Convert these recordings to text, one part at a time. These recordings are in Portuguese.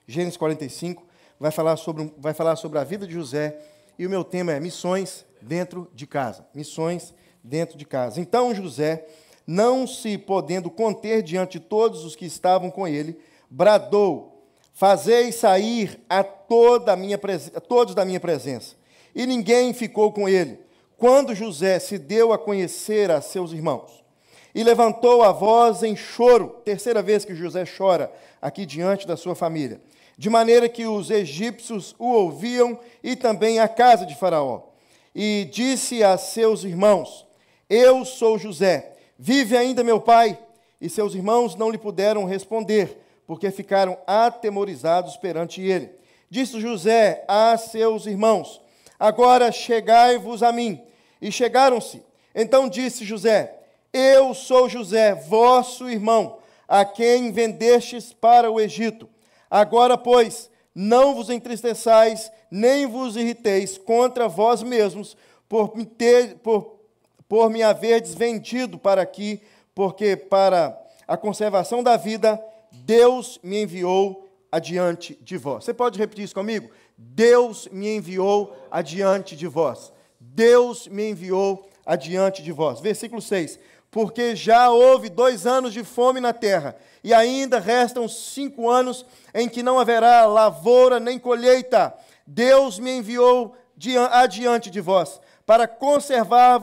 Gênesis 45, vai falar sobre a vida de José, e o meu tema é missões dentro de casa. Missões dentro de casa. Então José, não se podendo conter diante de todos os que estavam com ele, bradou: fazei sair a todos da minha presença. E ninguém ficou com ele, quando José se deu a conhecer a seus irmãos. E levantou a voz em choro, terceira vez que José chora aqui diante da sua família, de maneira que os egípcios o ouviam e também a casa de Faraó. E disse a seus irmãos: eu sou José, vive ainda meu pai? E seus irmãos não lhe puderam responder, porque ficaram atemorizados perante ele. Disse José a seus irmãos: agora chegai-vos a mim. E chegaram-se. Então disse José: eu sou José, vosso irmão, a quem vendestes para o Egito. Agora, pois, não vos entristeçais, nem vos irriteis contra vós mesmos, por me haverdes vendido para aqui, porque para a conservação da vida, Deus me enviou adiante de vós. Você pode repetir isso comigo? Deus me enviou adiante de vós. Deus me enviou adiante de vós. Versículo 6. Porque já houve 2 anos de fome na terra, e ainda restam 5 anos em que não haverá lavoura nem colheita. Deus me enviou adiante de vós, para conservar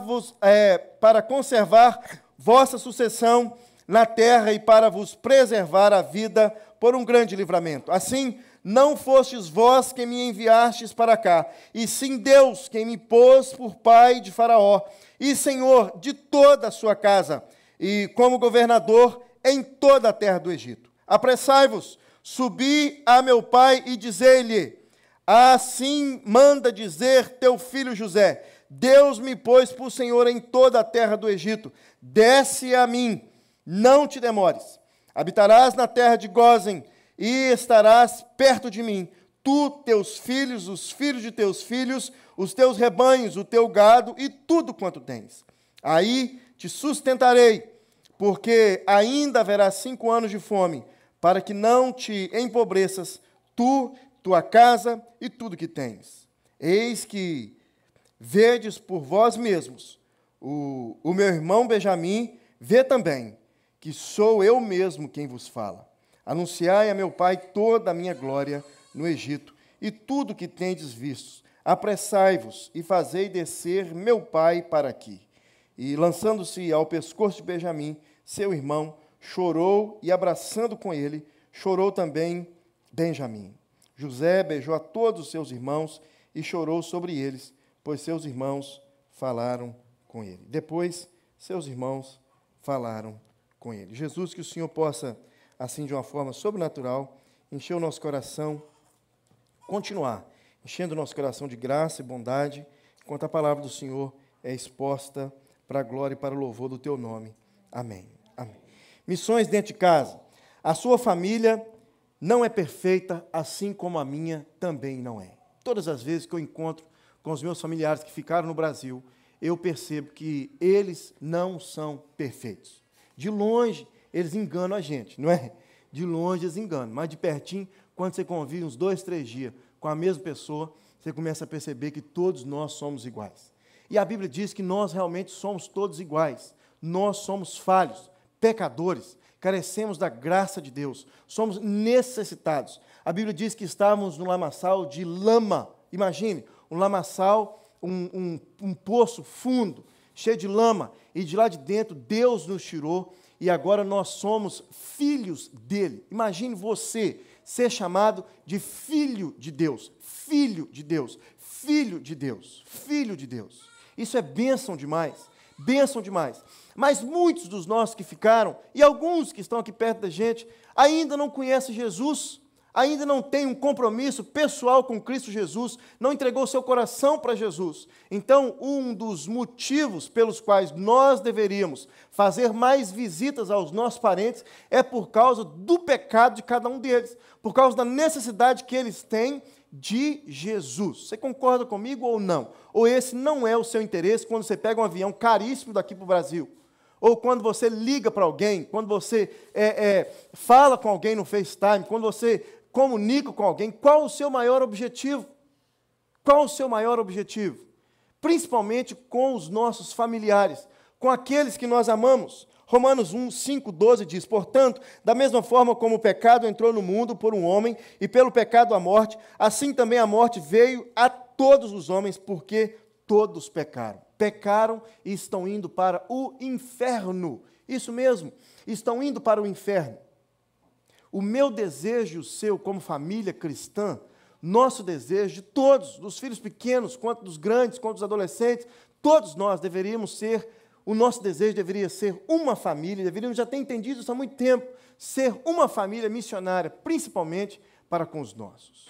vossa sucessão na terra e para vos preservar a vida por um grande livramento. Assim, não fostes vós quem me enviastes para cá, e sim Deus quem me pôs por pai de Faraó, e senhor de toda a sua casa, e como governador em toda a terra do Egito. Apressai-vos, subi a meu pai e dizei-lhe: assim manda dizer teu filho José: Deus me pôs por senhor em toda a terra do Egito. Desce a mim, não te demores. Habitarás na terra de Gósen, e estarás perto de mim, tu, teus filhos, os filhos de teus filhos, os teus rebanhos, o teu gado e tudo quanto tens. Aí te sustentarei, porque ainda haverá 5 anos de fome, para que não te empobreças, tu, tua casa e tudo que tens. Eis que vedes por vós mesmos, o meu irmão Benjamim vê também, que sou eu mesmo quem vos fala. Anunciai a meu pai toda a minha glória no Egito, e tudo que tendes visto. Apressai-vos e fazei descer meu pai para aqui. E, lançando-se ao pescoço de Benjamim, seu irmão, chorou, e abraçando com ele, chorou também Benjamim. José beijou a todos os seus irmãos e chorou sobre eles, pois seus irmãos falaram com ele. Depois, seus irmãos falaram com ele. Jesus, que o Senhor possa, assim de uma forma sobrenatural, encher o nosso coração, continuar enchendo o nosso coração de graça e bondade, enquanto a palavra do Senhor é exposta para a glória e para o louvor do teu nome. Amém. Amém. Missões dentro de casa. A sua família não é perfeita, assim como a minha também não é. Todas as vezes que eu encontro com os meus familiares que ficaram no Brasil, eu percebo que eles não são perfeitos. De longe, eles enganam a gente, não é? De longe eles enganam, mas de pertinho, quando você convive uns 2, 3 dias com a mesma pessoa, você começa a perceber que todos nós somos iguais. E a Bíblia diz que nós realmente somos todos iguais. Nós somos falhos, pecadores, carecemos da graça de Deus, somos necessitados. A Bíblia diz que estávamos no lamaçal de lama. Imagine, um lamaçal, um poço fundo, cheio de lama, e de lá de dentro Deus nos tirou, e agora nós somos filhos dele. Imagine você ser chamado de filho de Deus, filho de Deus, filho de Deus, filho de Deus. Isso é bênção demais, bênção demais. Mas muitos dos nossos que ficaram, e alguns que estão aqui perto da gente, ainda não conhecem Jesus, ainda não tem um compromisso pessoal com Cristo Jesus, não entregou seu coração para Jesus. Então, um dos motivos pelos quais nós deveríamos fazer mais visitas aos nossos parentes é por causa do pecado de cada um deles, por causa da necessidade que eles têm de Jesus. Você concorda comigo ou não? Ou esse não é o seu interesse quando você pega um avião caríssimo daqui para o Brasil? Ou quando você liga para alguém, quando você fala com alguém no FaceTime, quando você comunica com alguém, qual o seu maior objetivo? Qual o seu maior objetivo? Principalmente com os nossos familiares, com aqueles que nós amamos. Romanos 1, 5, 12 diz, portanto, da mesma forma como o pecado entrou no mundo por um homem, e pelo pecado a morte, assim também a morte veio a todos os homens, porque todos pecaram. Pecaram e estão indo para o inferno. Isso mesmo, estão indo para o inferno. O meu desejo, o seu, como família cristã, nosso desejo de todos, dos filhos pequenos, quanto dos grandes, quanto dos adolescentes, todos nós deveríamos ser, o nosso desejo deveria ser uma família, deveríamos já ter entendido isso há muito tempo, ser uma família missionária, principalmente para com os nossos.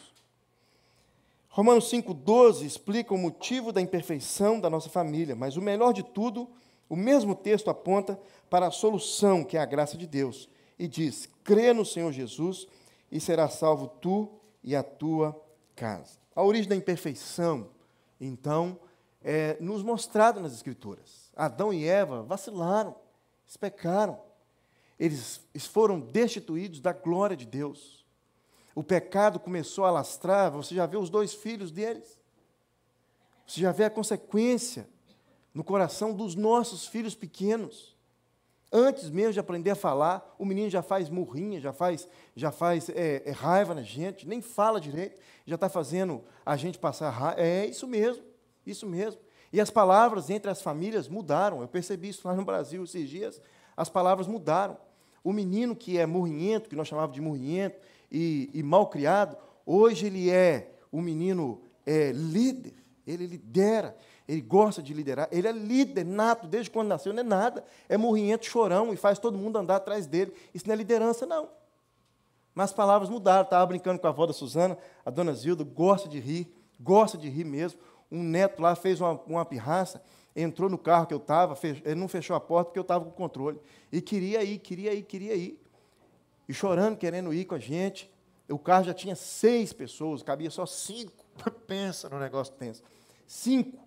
Romanos 5,12 explica o motivo da imperfeição da nossa família, mas o melhor de tudo, o mesmo texto aponta para a solução, que é a graça de Deus, e diz, crê no Senhor Jesus e serás salvo tu e a tua casa. A origem da imperfeição, então, é nos mostrada nas Escrituras. Adão e Eva vacilaram, eles pecaram, eles foram destituídos da glória de Deus. O pecado começou a alastrar, você já vê os 2 filhos deles, você já vê a consequência no coração dos nossos filhos pequenos. Antes mesmo de aprender a falar, o menino já faz murrinha, já faz raiva na gente, nem fala direito, já está fazendo a gente passar raiva. É isso mesmo, isso mesmo. E as palavras entre as famílias mudaram. Eu percebi isso lá no Brasil esses dias. As palavras mudaram. O menino que é murrinhento, que nós chamávamos de murrinhento e mal criado, hoje ele é um menino líder. Ele lidera, ele gosta de liderar. Ele é líder nato, desde quando nasceu, não é nada. É murrinhento, chorão e faz todo mundo andar atrás dele. Isso não é liderança, não. Mas as palavras mudaram. Estava brincando com a avó da Suzana, a dona Zilda, gosta de rir mesmo. Um neto lá fez uma pirraça, entrou no carro que eu estava, ele não fechou a porta porque eu estava com o controle. E queria ir. E chorando, querendo ir com a gente. O carro já tinha 6 pessoas, cabia só 5. Pensa no negócio tenso. 5.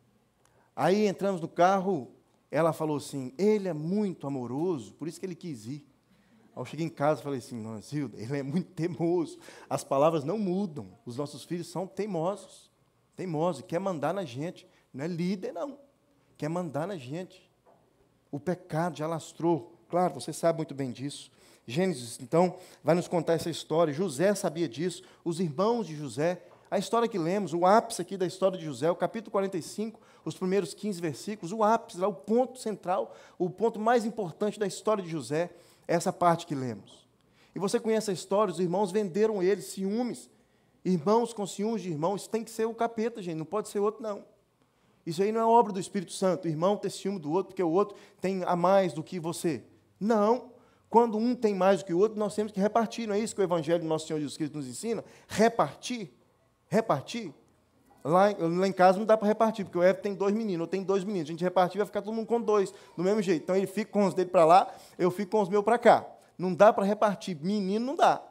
Aí entramos no carro, ela falou assim, ele é muito amoroso, por isso que ele quis ir. Aí eu cheguei em casa e falei assim, não, Zilda, ele é muito teimoso. As palavras não mudam, os nossos filhos são teimoso, quer mandar na gente. Não é líder, não. Quer mandar na gente. O pecado já alastrou. Claro, você sabe muito bem disso. Gênesis, então, vai nos contar essa história. José sabia disso, os irmãos de José. A história que lemos, o ápice aqui da história de José, o capítulo 45, os primeiros 15 versículos, o ápice, lá, o ponto central, o ponto mais importante da história de José, é essa parte que lemos. E você conhece a história, os irmãos venderam ele, ciúmes. Irmãos com ciúmes de irmãos, isso tem que ser o capeta, gente, não pode ser outro, não. Isso aí não é obra do Espírito Santo, o irmão ter ciúme do outro, porque o outro tem a mais do que você. Não. Quando um tem mais do que o outro, nós temos que repartir, não é isso que o Evangelho do nosso Senhor Jesus Cristo nos ensina? Repartir. Lá em casa não dá para repartir, porque o Evo tem 2 meninos, eu tenho 2 meninos, a gente repartir vai ficar todo mundo com 2, do mesmo jeito. Então ele fica com os dele para lá, eu fico com os meus para cá. Não dá para repartir, menino não dá.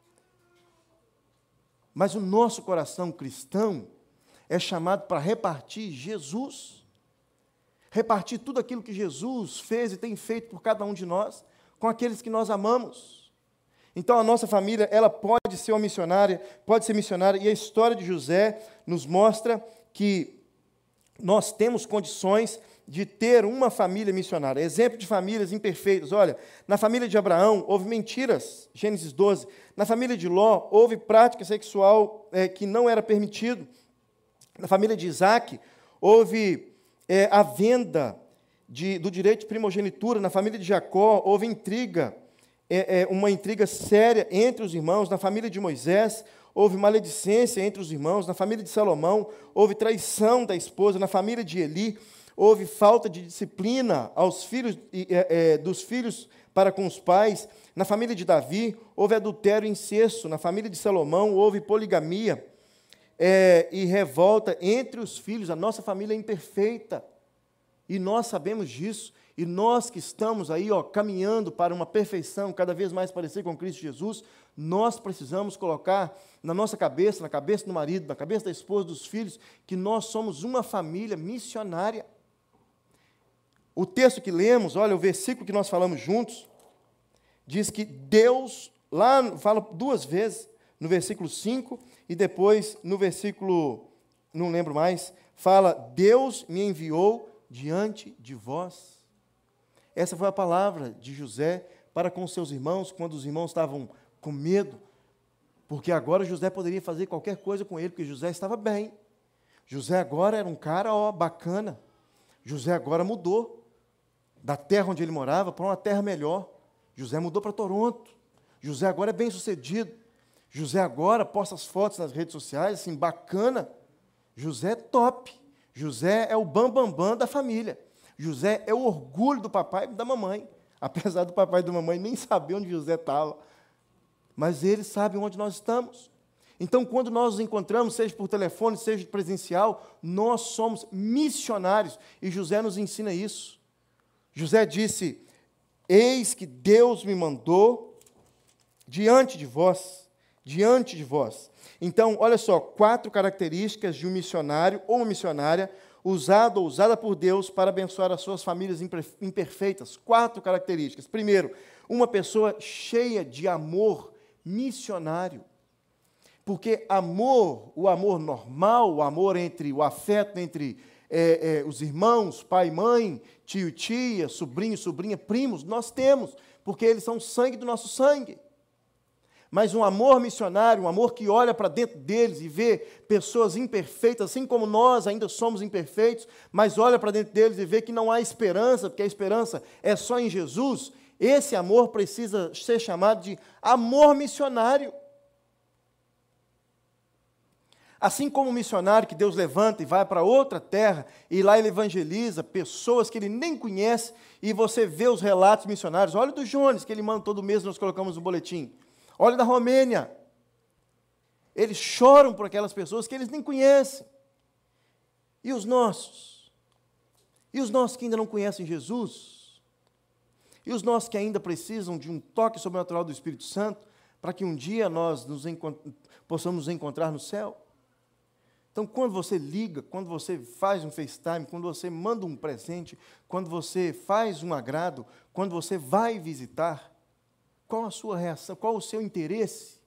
Mas o nosso coração cristão é chamado para repartir Jesus. Repartir tudo aquilo que Jesus fez e tem feito por cada um de nós, com aqueles que nós amamos. Então, a nossa família, ela pode ser uma missionária, e a história de José nos mostra que nós temos condições de ter uma família missionária. Exemplo de famílias imperfeitas. Olha, na família de Abraão, houve mentiras, Gênesis 12. Na família de Ló, houve prática sexual que não era permitido. Na família de Isaac, houve a venda do direito de primogenitura. Na família de Jacó, houve intriga, uma intriga séria entre os irmãos. Na família de Moisés, houve maledicência entre os irmãos. Na família de Salomão, houve traição da esposa. Na família de Eli, houve falta de disciplina aos filhos, dos filhos para com os pais. Na família de Davi, houve adultério e incesto. Na família de Salomão, houve poligamia e revolta entre os filhos. A nossa família é imperfeita, e nós sabemos disso. E nós que estamos aí, caminhando para uma perfeição, cada vez mais parecer com Cristo Jesus, nós precisamos colocar na nossa cabeça, na cabeça do marido, na cabeça da esposa, dos filhos, que nós somos uma família missionária. O texto que lemos, olha, o versículo que nós falamos juntos, diz que Deus, lá fala 2 vezes, no versículo 5, e depois, no versículo, não lembro mais, fala, Deus me enviou diante de vós. Essa foi a palavra de José para com seus irmãos, quando os irmãos estavam com medo, porque agora José poderia fazer qualquer coisa com ele, porque José estava bem. José agora era um cara, bacana. José agora mudou da terra onde ele morava para uma terra melhor. José mudou para Toronto. José agora é bem-sucedido. José agora posta as fotos nas redes sociais, assim, bacana. José é top. José é o bambambam da família. José é o orgulho do papai e da mamãe. Apesar do papai e da mamãe nem saber onde José estava. Mas eles sabem onde nós estamos. Então, quando nós nos encontramos, seja por telefone, seja presencial, nós somos missionários. E José nos ensina isso. José disse, eis que Deus me mandou diante de vós. Diante de vós. Então, olha só, 4 características de um missionário ou uma missionária usado ou usada por Deus para abençoar as suas famílias imperfeitas. 4 características. Primeiro, uma pessoa cheia de amor missionário. Porque amor, o amor normal, o amor entre, o afeto entre os irmãos, pai e mãe, tio e tia, sobrinho e sobrinha, primos, nós temos, porque eles são sangue do nosso sangue. Mas um amor missionário, um amor que olha para dentro deles e vê pessoas imperfeitas, assim como nós ainda somos imperfeitos, mas olha para dentro deles e vê que não há esperança, porque a esperança é só em Jesus, esse amor precisa ser chamado de amor missionário. Assim como o missionário que Deus levanta e vai para outra terra, e lá ele evangeliza pessoas que ele nem conhece, e você vê os relatos missionários. Olha o do Jones, que ele manda todo mês, nós colocamos no boletim. Olha da Romênia. Eles choram por aquelas pessoas que eles nem conhecem. E os nossos? E os nossos que ainda não conhecem Jesus? E os nossos que ainda precisam de um toque sobrenatural do Espírito Santo, para que um dia nós possamos nos encontrar no céu? Então, quando você liga, quando você faz um FaceTime, quando você manda um presente, quando você faz um agrado, quando você vai visitar, qual a sua reação, qual o seu interesse?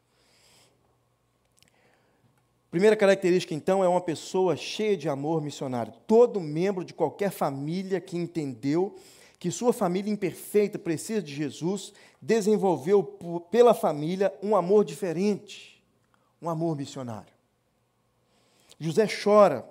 Primeira característica, então, é uma pessoa cheia de amor missionário. Todo membro de qualquer família que entendeu que sua família imperfeita precisa de Jesus, desenvolveu pela família um amor diferente, um amor missionário. José chora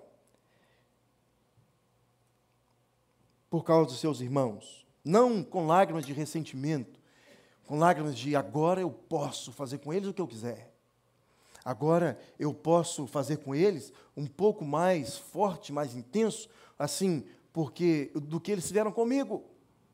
por causa dos seus irmãos, não com lágrimas de ressentimento, com lágrimas de agora eu posso fazer com eles o que eu quiser. Agora eu posso fazer com eles um pouco mais forte, mais intenso, assim, porque do que eles fizeram comigo.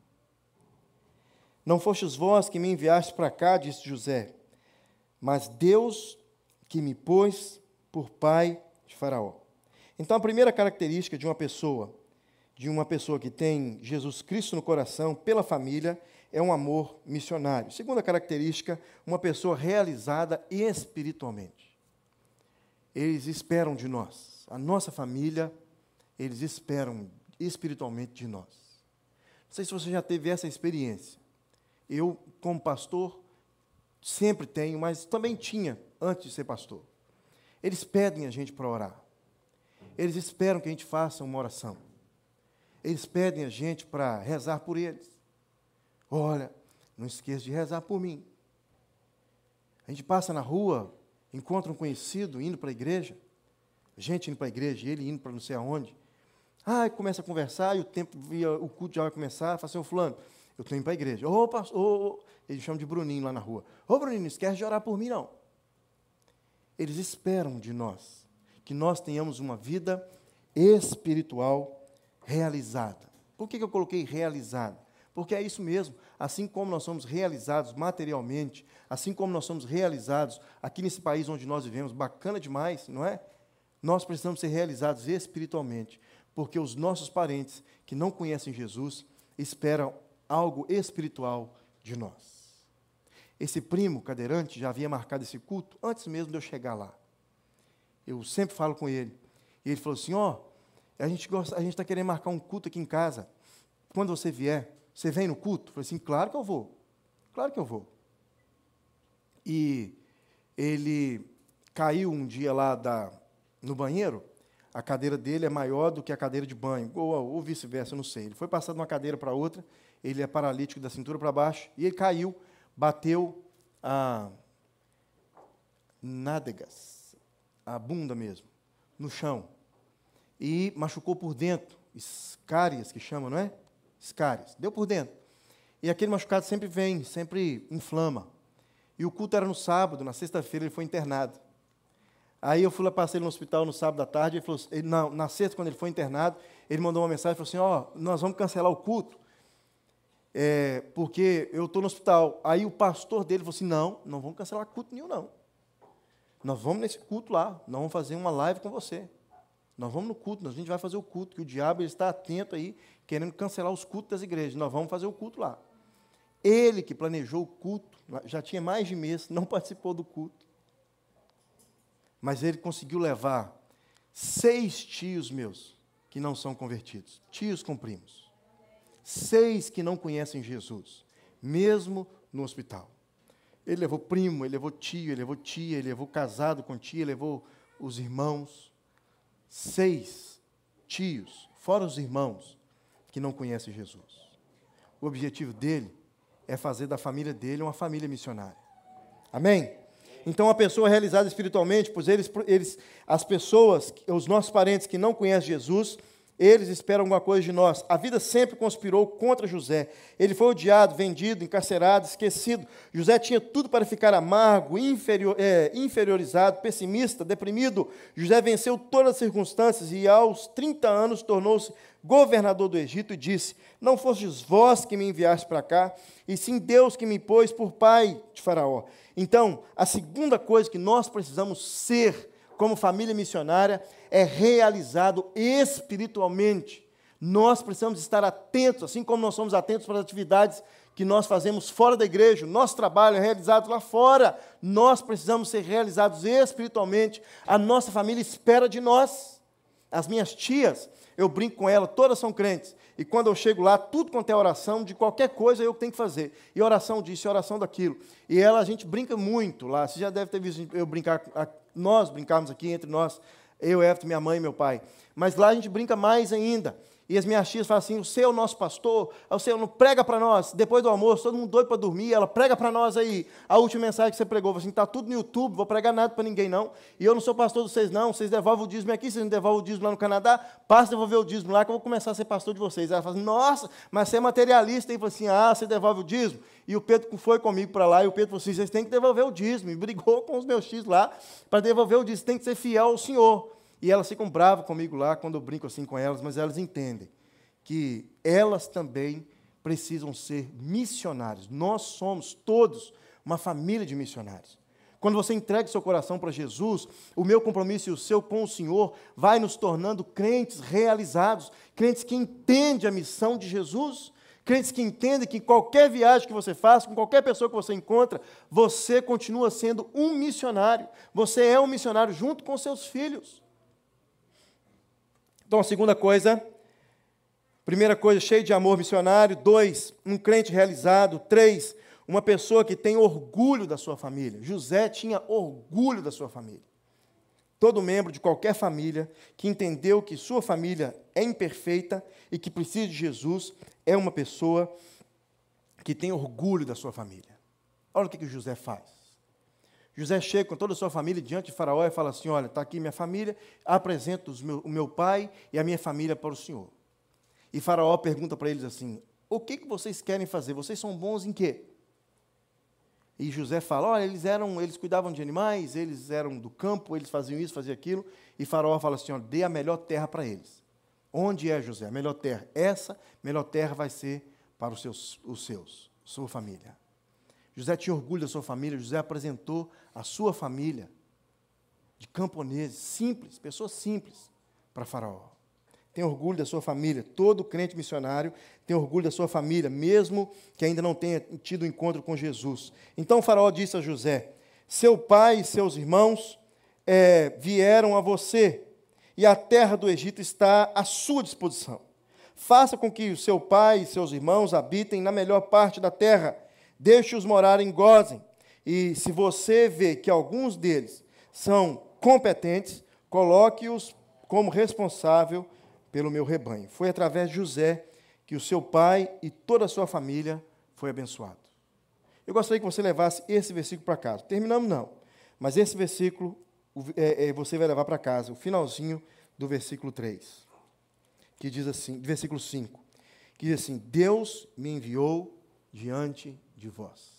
Não fostes vós que me enviaste para cá, disse José, mas Deus que me pôs por pai de Faraó. Então, a primeira característica de uma pessoa que tem Jesus Cristo no coração, pela família, é um amor missionário. Segunda característica, uma pessoa realizada espiritualmente. Eles esperam de nós, a nossa família, eles esperam espiritualmente de nós. Não sei se você já teve essa experiência. Eu, como pastor, sempre tenho, mas também tinha antes de ser pastor. Eles pedem a gente para orar. Eles esperam que a gente faça uma oração. Eles pedem a gente para rezar por eles. Olha, não esqueça de rezar por mim. A gente passa na rua, encontra um conhecido indo para a igreja, gente indo para a igreja, e ele indo para não sei aonde. Começa a conversar, e o culto já vai começar, fala assim, fulano, eu estou indo para a igreja. Ele chama de Bruninho lá na rua. Bruninho, não esquece de orar por mim, não. Eles esperam de nós que nós tenhamos uma vida espiritual realizada. Por que eu coloquei realizada? Porque é isso mesmo. Assim como nós somos realizados materialmente, assim como nós somos realizados aqui nesse país onde nós vivemos, bacana demais, não é? Nós precisamos ser realizados espiritualmente, porque os nossos parentes que não conhecem Jesus esperam algo espiritual de nós. Esse primo cadeirante já havia marcado esse culto antes mesmo de eu chegar lá. Eu sempre falo com ele. E ele falou assim, a gente está querendo marcar um culto aqui em casa. Quando você vier, você vem no culto? Eu falei assim, claro que eu vou. Claro que eu vou. E ele caiu um dia lá no banheiro, a cadeira dele é maior do que a cadeira de banho, ou vice-versa, eu não sei. Ele foi passar de uma cadeira para outra, ele é paralítico da cintura para baixo, e ele caiu, bateu a nádegas, a bunda mesmo, no chão, e machucou por dentro, escárias que chamam, não é? Escárias, deu por dentro. E aquele machucado sempre vem, sempre inflama. E o culto era no sábado, na sexta-feira ele foi internado. Aí eu fui lá, passei no hospital no sábado à tarde, ele falou, na sexta, quando ele foi internado, ele mandou uma mensagem e falou assim, nós vamos cancelar o culto, porque eu estou no hospital. Aí o pastor dele falou assim, não vamos cancelar culto nenhum, não. Nós vamos nesse culto lá, nós vamos fazer uma live com você. Nós vamos no culto, a gente vai fazer o culto, que o diabo ele está atento aí, querendo cancelar os cultos das igrejas. Nós vamos fazer o culto lá. Ele que planejou o culto, já tinha mais de mês, não participou do culto. Mas ele conseguiu levar 6 tios meus que não são convertidos, tios com primos. 6 que não conhecem Jesus, mesmo no hospital. Ele levou primo, ele levou tio, ele levou tia, ele levou casado com tia, ele levou os irmãos. 6 tios, fora os irmãos, que não conhecem Jesus. O objetivo dele é fazer da família dele uma família missionária. Amém? Então, a pessoa realizada espiritualmente, pois as pessoas, os nossos parentes que não conhecem Jesus, eles esperam alguma coisa de nós. A vida sempre conspirou contra José. Ele foi odiado, vendido, encarcerado, esquecido. José tinha tudo para ficar amargo, inferiorizado, pessimista, deprimido. José venceu todas as circunstâncias e, aos 30 anos, tornou-se governador do Egito e disse, não fostes vós que me enviaste para cá, e sim Deus que me pôs por pai de Faraó. Então, a segunda coisa que nós precisamos ser como família missionária é realizado espiritualmente. Nós precisamos estar atentos, assim como nós somos atentos para as atividades que nós fazemos fora da igreja, o nosso trabalho é realizado lá fora, nós precisamos ser realizados espiritualmente. A nossa família espera de nós. As minhas tias, eu brinco com elas, todas são crentes. E quando eu chego lá, tudo quanto é oração, de qualquer coisa eu tenho que fazer. E oração disso, e oração daquilo. E a gente brinca muito lá. Você já deve ter visto eu brincar, nós brincarmos aqui entre nós, eu, Everton, minha mãe e meu pai. Mas lá a gente brinca mais ainda. E as minhas tias falam assim, o seu é o nosso pastor, o seu não prega para nós, depois do almoço, todo mundo doido para dormir, ela prega para nós aí. A última mensagem que você pregou, assim, está tudo no YouTube, vou pregar nada para ninguém não, e eu não sou pastor de vocês não, vocês devolvem o dízimo aqui, vocês não devolvem o dízimo lá no Canadá, passa a devolver o dízimo lá, que eu vou começar a ser pastor de vocês. Ela fala assim, nossa, mas você é materialista, e fala assim, você devolve o dízimo? E o Pedro foi comigo para lá, e o Pedro falou assim, vocês têm que devolver o dízimo, e brigou com os meus tios lá, para devolver o dízimo, tem que ser fiel ao Senhor. E elas ficam bravas comigo lá, quando eu brinco assim com elas, mas elas entendem que elas também precisam ser missionários. Nós somos todos uma família de missionários. Quando você entrega seu coração para Jesus, o meu compromisso e o seu com o Senhor vai nos tornando crentes realizados, crentes que entendem a missão de Jesus, crentes que entendem que qualquer viagem que você faça, com qualquer pessoa que você encontra, você continua sendo um missionário. Você é um missionário junto com seus filhos. Então, a segunda coisa... Primeira coisa, cheio de amor missionário. 2, um crente realizado. 3, uma pessoa que tem orgulho da sua família. José tinha orgulho da sua família. Todo membro de qualquer família que entendeu que sua família é imperfeita e que precisa de Jesus, é uma pessoa que tem orgulho da sua família. Olha o que José faz. José chega com toda a sua família diante de Faraó e fala assim, olha, está aqui minha família, apresento o meu pai e a minha família para o Senhor. E Faraó pergunta para eles assim, o que vocês querem fazer? Vocês são bons em quê? E José fala, olha, eles cuidavam de animais, eles eram do campo, eles faziam isso, faziam aquilo. E Faraó fala assim, olha, dê a melhor terra para eles. Onde é, José? A melhor terra. Essa melhor terra vai ser para sua família. José tinha orgulho da sua família, José apresentou a sua família de camponeses, simples, pessoas simples, para Faraó. Tem orgulho da sua família. Todo crente missionário tem orgulho da sua família, mesmo que ainda não tenha tido encontro com Jesus. Então o Faraó disse a José, seu pai e seus irmãos vieram a você, e a terra do Egito está à sua disposição. Faça com que o seu pai e seus irmãos habitem na melhor parte da terra, deixe-os morar em Gósen, E se você vê que alguns deles são competentes, coloque-os como responsável pelo meu rebanho. Foi através de José que o seu pai e toda a sua família foi abençoado. Eu gostaria que você levasse esse versículo para casa. Terminamos não, mas esse versículo você vai levar para casa, o finalzinho do versículo 3, que diz assim, versículo 5, que diz assim: Deus me enviou diante de vós.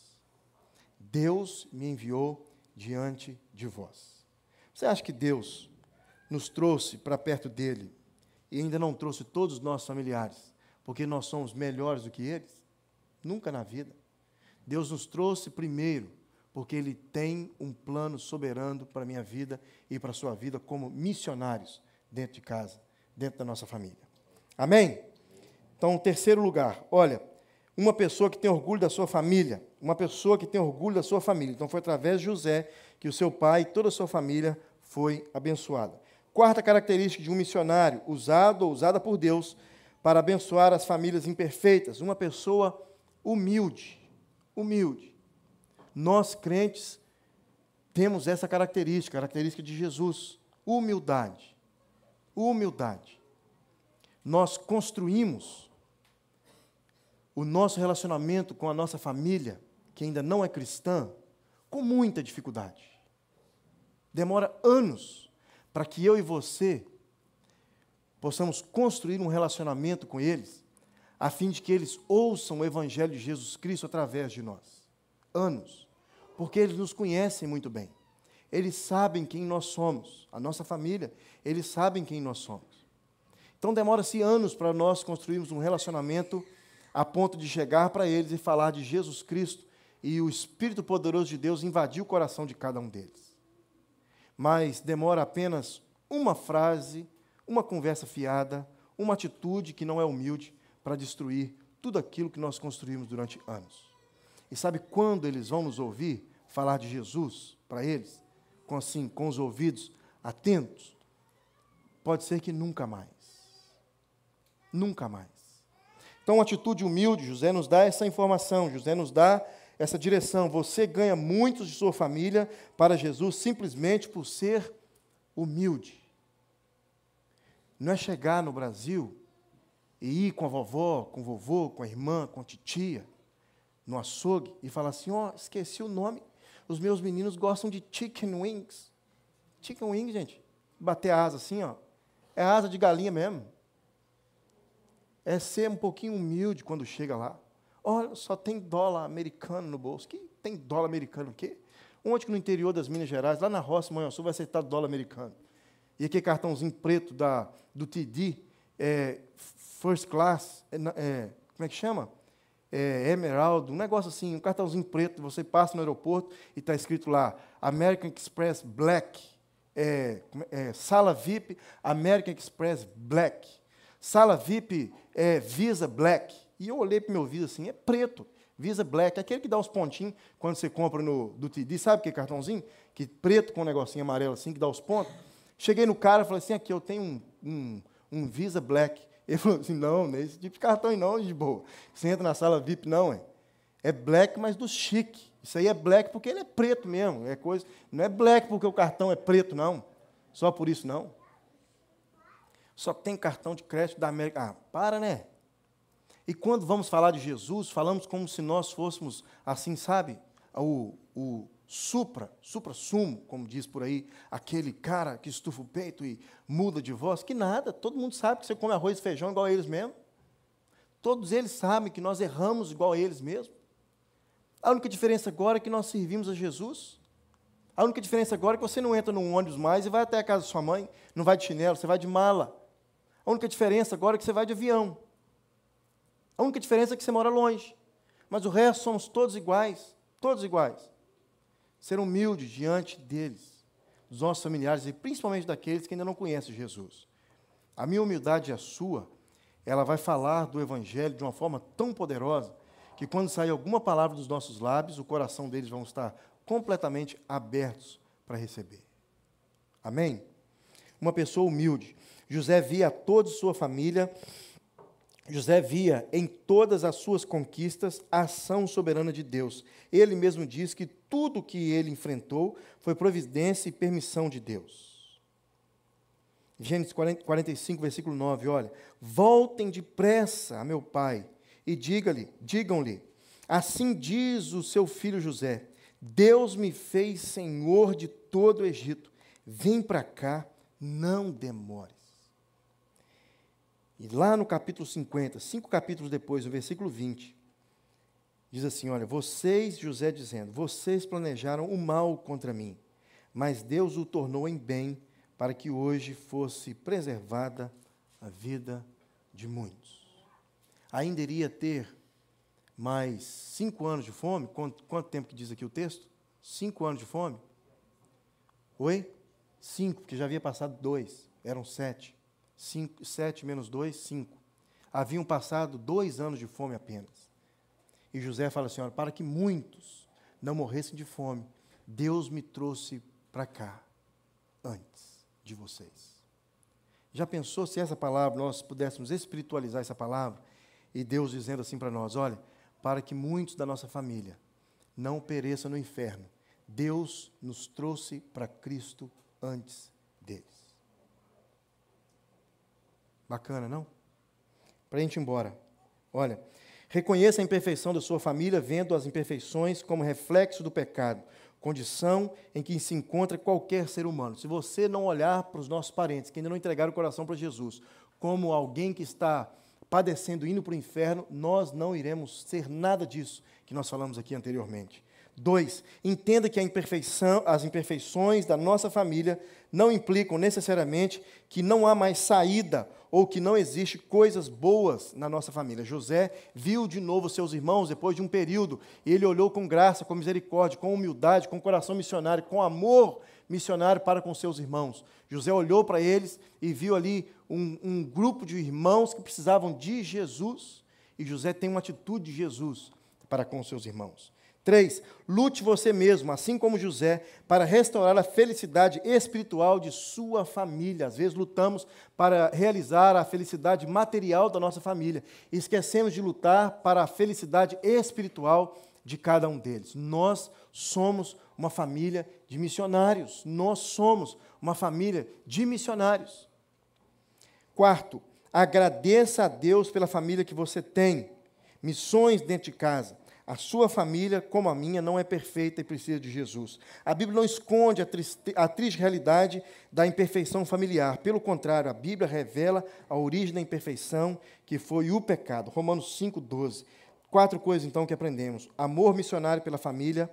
Deus me enviou diante de vós. Você acha que Deus nos trouxe para perto dele e ainda não trouxe todos os nossos familiares, porque nós somos melhores do que eles? Nunca na vida. Deus nos trouxe primeiro, porque Ele tem um plano soberano para a minha vida e para a sua vida como missionários dentro de casa, dentro da nossa família. Amém? Então, terceiro lugar, olha, uma pessoa que tem orgulho da sua família, uma pessoa que tem orgulho da sua família. Então, foi através de José que o seu pai e toda a sua família foi abençoada. Quarta característica de um missionário, usado ou usada por Deus para abençoar as famílias imperfeitas, uma pessoa humilde. Humilde. Nós, crentes, temos essa característica de Jesus, humildade. Humildade. Nós construímos o nosso relacionamento com a nossa família, que ainda não é cristã, com muita dificuldade. Demora anos para que eu e você possamos construir um relacionamento com eles, a fim de que eles ouçam o Evangelho de Jesus Cristo através de nós. Anos. Porque eles nos conhecem muito bem. Eles sabem quem nós somos. A nossa família, eles sabem quem nós somos. Então, demora-se anos para nós construirmos um relacionamento a ponto de chegar para eles e falar de Jesus Cristo e o Espírito poderoso de Deus invadir o coração de cada um deles. Mas demora apenas uma frase, uma conversa fiada, uma atitude que não é humilde para destruir tudo aquilo que nós construímos durante anos. E sabe quando eles vão nos ouvir falar de Jesus para eles? Com os ouvidos atentos? Pode ser que nunca mais. Nunca mais. Então, uma atitude humilde, José nos dá essa informação, José nos dá essa direção. Você ganha muitos de sua família para Jesus simplesmente por ser humilde. Não é chegar no Brasil e ir com a vovó, com o vovô, com a irmã, com a titia, no açougue, e falar assim: ó, esqueci o nome, os meus meninos gostam de chicken wings. Chicken wings, gente, bater a asa assim, ó, é asa de galinha mesmo. É ser um pouquinho humilde quando chega lá. Olha, só tem dólar americano no bolso. Que tem dólar americano o quê? Onde que no interior das Minas Gerais, lá na roça, Manhuaçu, vai aceitar dólar americano? E aquele cartãozinho preto do TD, First Class, como é que chama? Emerald, um negócio assim, um cartãozinho preto, você passa no aeroporto e está escrito lá, American Express Black, Sala VIP, American Express Black, Sala VIP, Visa Black. E eu olhei para o meu Visa assim, é preto, Visa Black, aquele que dá os pontinhos quando você compra do TD, sabe que cartãozinho? Que preto com um negocinho amarelo assim, que dá os pontos. Cheguei no cara e falei assim, aqui, eu tenho um Visa Black. Ele falou assim, não é esse tipo de cartão aí não, de boa. Você entra na sala VIP, não, é black, mas do chique. Isso aí é black porque ele é preto mesmo, não é black porque o cartão é preto, não. Só por isso, não. Só tem cartão de crédito da América. Ah, para, né? E quando vamos falar de Jesus, falamos como se nós fôssemos, assim, sabe, o supra-sumo, como diz por aí, aquele cara que estufa o peito e muda de voz, que nada, todo mundo sabe que você come arroz e feijão igual a eles mesmo. Todos eles sabem que nós erramos igual a eles mesmo. A única diferença agora é que nós servimos a Jesus. A única diferença agora é que você não entra num ônibus mais e vai até a casa da sua mãe, não vai de chinelo, você vai de mala. A única diferença agora é que você vai de avião. A única diferença é que você mora longe. Mas o resto somos todos iguais, todos iguais. Ser humilde diante deles, dos nossos familiares e principalmente daqueles que ainda não conhecem Jesus. A minha humildade e a sua, ela vai falar do Evangelho de uma forma tão poderosa que quando sair alguma palavra dos nossos lábios, o coração deles vão estar completamente abertos para receber. Amém? Uma pessoa humilde. José via a toda sua família José via em todas as suas conquistas a ação soberana de Deus. Ele mesmo diz que tudo o que ele enfrentou foi providência e permissão de Deus. Gênesis 45, versículo 9, olha. Voltem depressa a meu pai e digam-lhe, assim diz o seu filho José, Deus me fez senhor de todo o Egito. Vem para cá, não demores. E lá no capítulo 50, 5 capítulos depois, no versículo 20, diz assim, olha, vocês, José dizendo, vocês planejaram o mal contra mim, mas Deus o tornou em bem, para que hoje fosse preservada a vida de muitos. Ainda iria ter mais 5 anos de fome? Quanto tempo que diz aqui o texto? 5 anos de fome? Oi? 5, porque já havia passado 2, eram 7. 7 menos 2, 5. Haviam passado 2 anos de fome apenas. E José fala assim, olha, para que muitos não morressem de fome, Deus me trouxe para cá, antes de vocês. Já pensou se essa palavra, nós pudéssemos espiritualizar essa palavra, e Deus dizendo assim para nós, olha, para que muitos da nossa família não pereçam no inferno, Deus nos trouxe para Cristo antes deles. Bacana, não? Para a gente ir embora. Olha, reconheça a imperfeição da sua família, vendo as imperfeições como reflexo do pecado, condição em que se encontra qualquer ser humano. Se você não olhar para os nossos parentes, que ainda não entregaram o coração para Jesus, como alguém que está padecendo, indo para o inferno, nós não iremos ser nada disso que nós falamos aqui anteriormente. 2, entenda que as imperfeições da nossa família não implicam necessariamente que não há mais saída ou que não existe coisas boas na nossa família. José viu de novo seus irmãos depois de um período, e ele olhou com graça, com misericórdia, com humildade, com coração missionário, com amor missionário para com seus irmãos. José olhou para eles e viu ali um grupo de irmãos que precisavam de Jesus, e José tem uma atitude de Jesus para com seus irmãos. 3, lute você mesmo, assim como José, para restaurar a felicidade espiritual de sua família. Às vezes lutamos para realizar a felicidade material da nossa família. E esquecemos de lutar para a felicidade espiritual de cada um deles. Nós somos uma família de missionários. Nós somos uma família de missionários. 4, agradeça a Deus pela família que você tem. Missões dentro de casa. A sua família, como a minha, não é perfeita e precisa de Jesus. A Bíblia não esconde a triste realidade da imperfeição familiar. Pelo contrário, a Bíblia revela a origem da imperfeição, que foi o pecado. Romanos 5,12. 4 coisas, então, que aprendemos. Amor missionário pela família.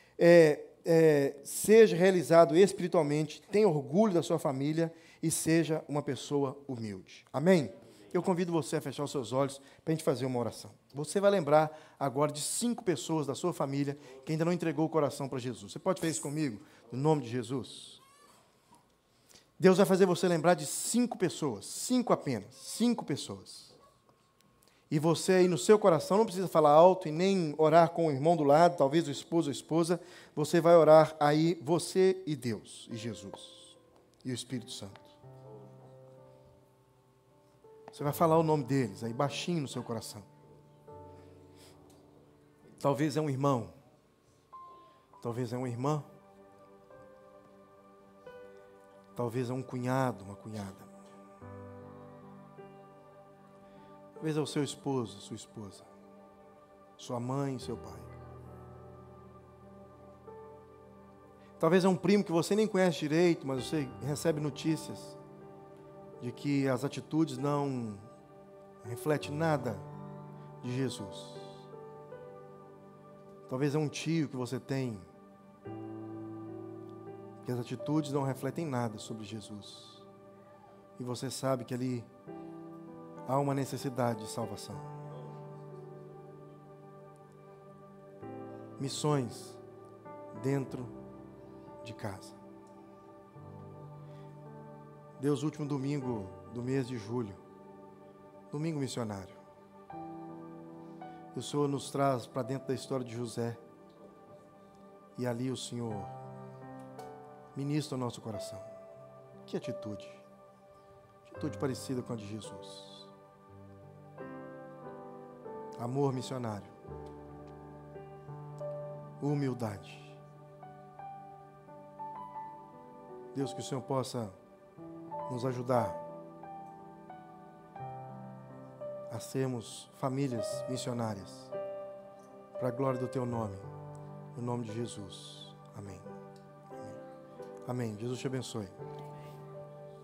Seja realizado espiritualmente. Tenha orgulho da sua família. E seja uma pessoa humilde. Amém? Eu convido você a fechar os seus olhos para a gente fazer uma oração. Você vai lembrar agora de 5 pessoas da sua família que ainda não entregou o coração para Jesus. Você pode fazer isso comigo, no nome de Jesus? Deus vai fazer você lembrar de 5 pessoas, 5 apenas, 5 pessoas. E você aí no seu coração, não precisa falar alto e nem orar com o irmão do lado, talvez o esposo ou a esposa, você vai orar aí, você e Deus, e Jesus, e o Espírito Santo. Você vai falar o nome deles, aí baixinho no seu coração. Talvez é um irmão. Talvez é uma irmã. Talvez é um cunhado, uma cunhada. Talvez é o seu esposo, sua esposa. Sua mãe, seu pai. Talvez é um primo que você nem conhece direito, mas você recebe notícias de que as atitudes não refletem nada de Jesus. Talvez é um tio que você tem, que as atitudes não refletem nada sobre Jesus. E você sabe que ali há uma necessidade de salvação. Missões dentro de casa. Deus, último domingo do mês de julho, domingo missionário. O Senhor nos traz para dentro da história de José. E ali o Senhor ministra o nosso coração. Que atitude. Atitude parecida com a de Jesus. amor missionário, humildade. Deus, que o Senhor possa nos ajudar a sermos famílias missionárias, para a glória do Teu nome, no nome de Jesus. Amém. Amém. Amém. Jesus te abençoe.